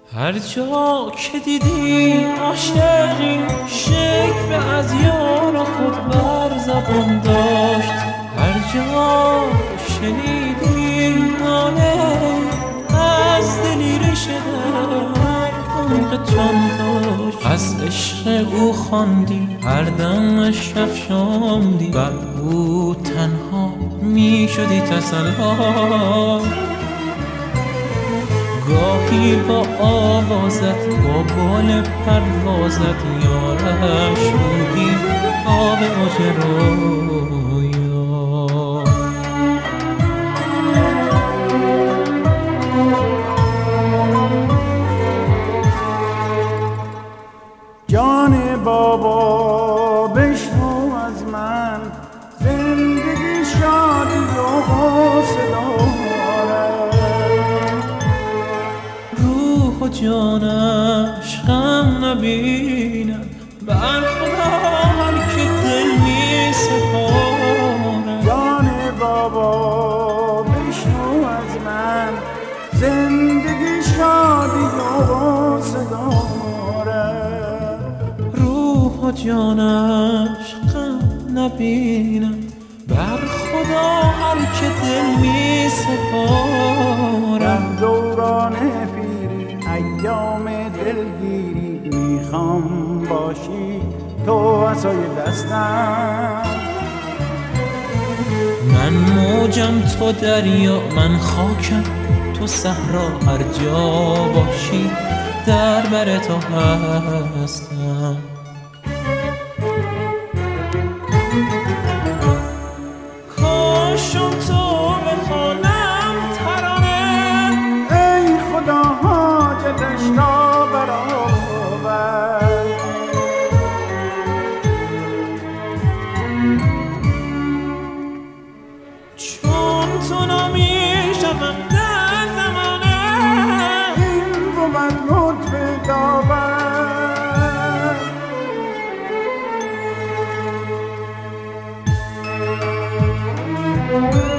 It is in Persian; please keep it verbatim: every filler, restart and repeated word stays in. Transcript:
هر جا که دیدی عاشقی شکوه از یار خود بر زبان داشت، هر جا شنیدی ناله از دلی ریشه در عمق جان داشت. از عشق او خواندی هر دم شب شامدی، بر او تنها می شدی تسلا. گاهی با آوازت با بال پروازت یارش بودی آب ماجرایا. جان بابا بشنو از من، زندگی شادی و حوصله و جانش غم نبیند، بر خدا هر که دل می سپارد. جان بابا بشنو از من، زندگی شادی و غصه دارد. روح و جانش غم نبیند، بر خدا هر که دل می سپارد. دوران ایام دلگیری میخوام باشی تو عصای دستم. من موجم تو دریا، من خاکم تو صحرا، هر جا باشی در بر تو هستم. کاشم تو بخوانم ترانه، ای خدا حاجتش را برآور. چون تو نمیشم در زمانه، این بود لطف داور. thank you.